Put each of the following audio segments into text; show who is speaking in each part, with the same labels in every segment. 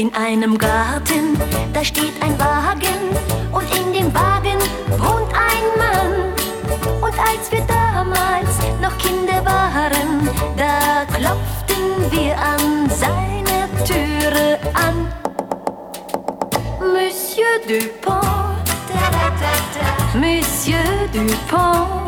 Speaker 1: In einem Garten, da steht ein Wagen und in dem Wagen wohnt ein Mann. Und als wir damals noch Kinder waren, da klopften wir an seine Türe an. Monsieur Dupont, Monsieur Dupont,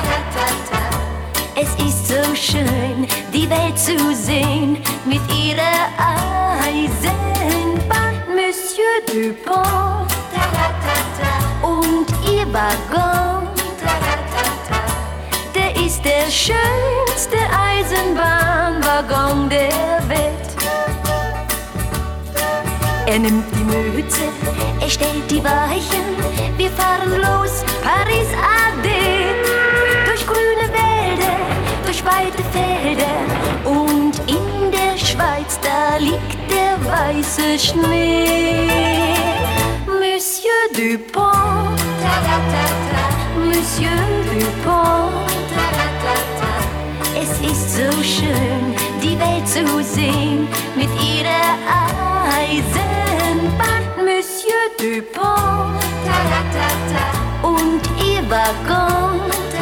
Speaker 1: es ist so schön, die Welt zu sehen mit ihrer Eisenbahn. Monsieur Dupont und ihr Waggon, der ist der schönste Eisenbahnwaggon der Welt. Er nimmt die Mütze, er stellt die Weichen, wir fahren los, Paris Ade. Durch grüne Wälder, durch weite Felder und in der Schweiz, da liegt der weiße Schnee. Monsieur Dupont, Monsieur Dupont, es ist so schön, die Welt zu sehen mit ihrer Eisenbahn. Monsieur Dupont und ihr Waggon,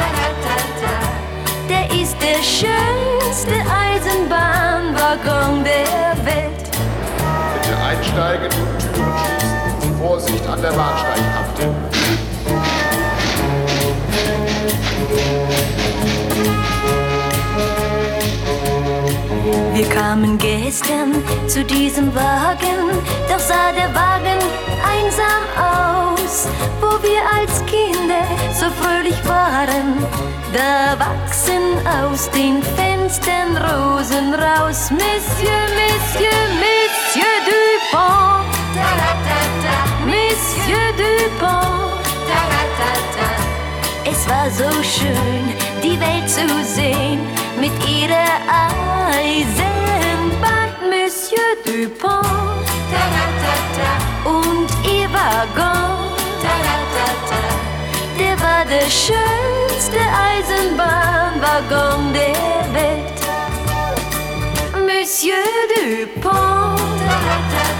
Speaker 1: der ist der schönste Eisenbahnwaggon der Welt.
Speaker 2: Bitte einsteigen und Türen schließen. Vorsicht an der Bahnsteigkante.
Speaker 1: Wir kamen gestern zu diesem Wagen, doch sah der Wagen einsam aus. Wo wir als Kinder so fröhlich waren, da wachsen aus den Fenstern Rosen raus. Monsieur, Monsieur, Monsieur Dupont, Monsieur Dupont, es war so schön, die Welt zu sehen mit ihrer Eisenbahn. Monsieur Dupont und ihr Waggon, der war der schönste Eisenbahnwaggon der Welt. Monsieur Dupont,